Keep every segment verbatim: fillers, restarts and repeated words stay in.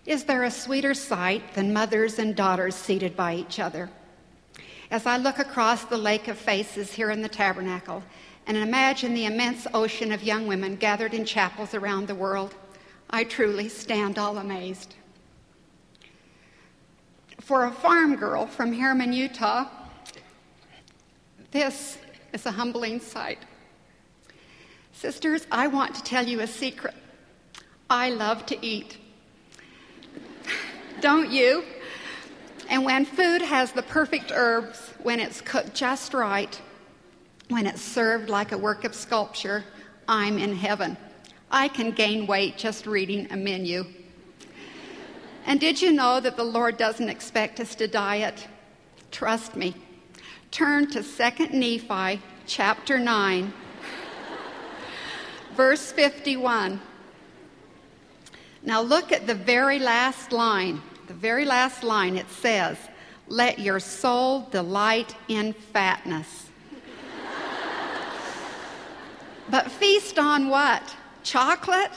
Is there a sweeter sight than mothers and daughters seated by each other? As I look across the lake of faces here in the tabernacle and imagine the immense ocean of young women gathered in chapels around the world, I truly stand all amazed. For a farm girl from Herman, Utah, this is a humbling sight. Sisters, I want to tell you a secret. I love to eat. Don't you? And when food has the perfect herbs, when it's cooked just right, when it's served like a work of sculpture, I'm in heaven. I can gain weight just reading a menu. And did you know that the Lord doesn't expect us to diet? Trust me. Turn to Second Nephi chapter nine, verse fifty-one. Now look at the very last line. The very last line, it says, "Let your soul delight in fatness." But feast on what? Chocolate?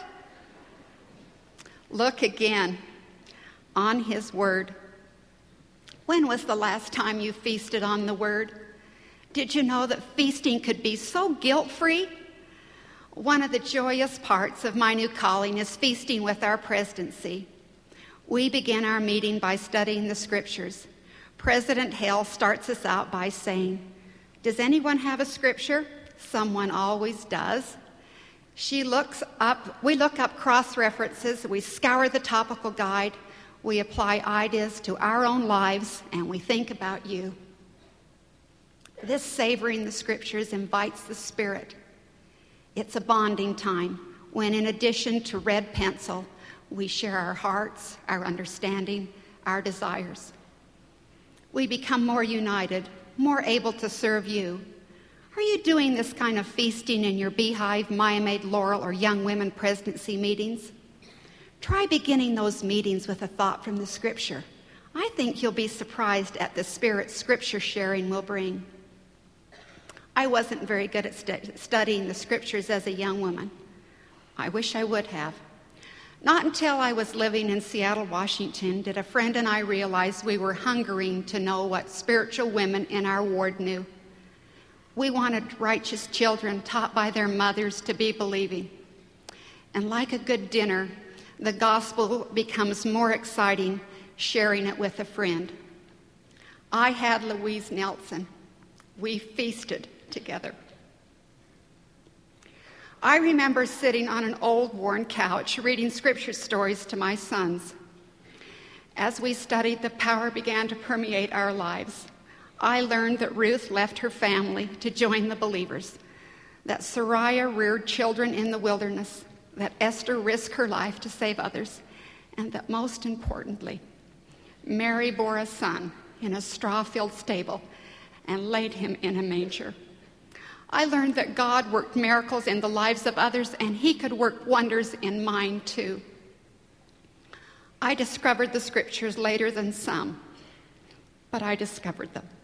Look again on his word. When was the last time you feasted on the word? Did you know that feasting could be so guilt-free? One of the joyous parts of my new calling is feasting with our presidency. We begin our meeting by studying the scriptures. President Hale starts us out by saying, "Does anyone have a scripture?" Someone always does. She looks up, we look up cross-references, we scour the topical guide, we apply ideas to our own lives, and we think about you. This savoring the scriptures invites the Spirit. It's a bonding time when, in addition to red pencil, we share our hearts, our understanding, our desires. We become more united, more able to serve you. Are you doing this kind of feasting in your Beehive, Miami-Dade Laurel, or Young Women Presidency meetings? Try beginning those meetings with a thought from the Scripture. I think you'll be surprised at the spirit Scripture sharing will bring. I wasn't very good at stu- studying the Scriptures as a young woman. I wish I would have. Not until I was living in Seattle, Washington, did a friend and I realize we were hungering to know what spiritual women in our ward knew. We wanted righteous children taught by their mothers to be believing. And like a good dinner, the gospel becomes more exciting sharing it with a friend. I had Louise Nelson. We feasted together. I remember sitting on an old worn couch reading scripture stories to my sons. As we studied, the power began to permeate our lives. I learned that Ruth left her family to join the believers, that Sariah reared children in the wilderness, that Esther risked her life to save others, and that most importantly, Mary bore a son in a straw-filled stable and laid him in a manger. I learned that God worked miracles in the lives of others, and he could work wonders in mine too. I discovered the scriptures later than some, but I discovered them.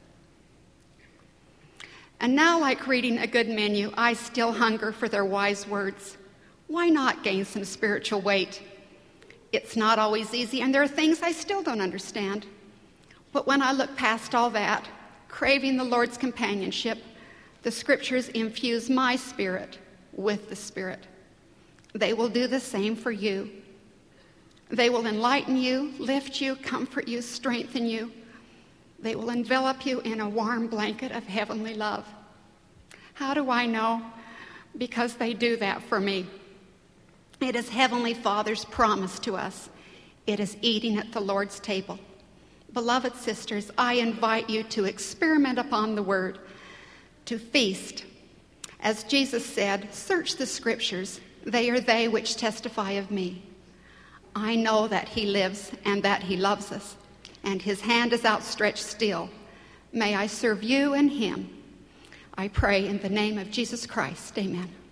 And now, like reading a good menu, I still hunger for their wise words. Why not gain some spiritual weight? It's not always easy, and there are things I still don't understand. But when I look past all that, craving the Lord's companionship, the scriptures infuse my spirit with the Spirit. They will do the same for you. They will enlighten you, lift you, comfort you, strengthen you. They will envelop you in a warm blanket of heavenly love. How do I know? Because they do that for me. It is Heavenly Father's promise to us. It is eating at the Lord's table. Beloved sisters, I invite you to experiment upon the Word, to feast. As Jesus said, search the Scriptures. They are they which testify of me. I know that he lives and that he loves us, and his hand is outstretched still. May I serve you and him. I pray in the name of Jesus Christ. Amen.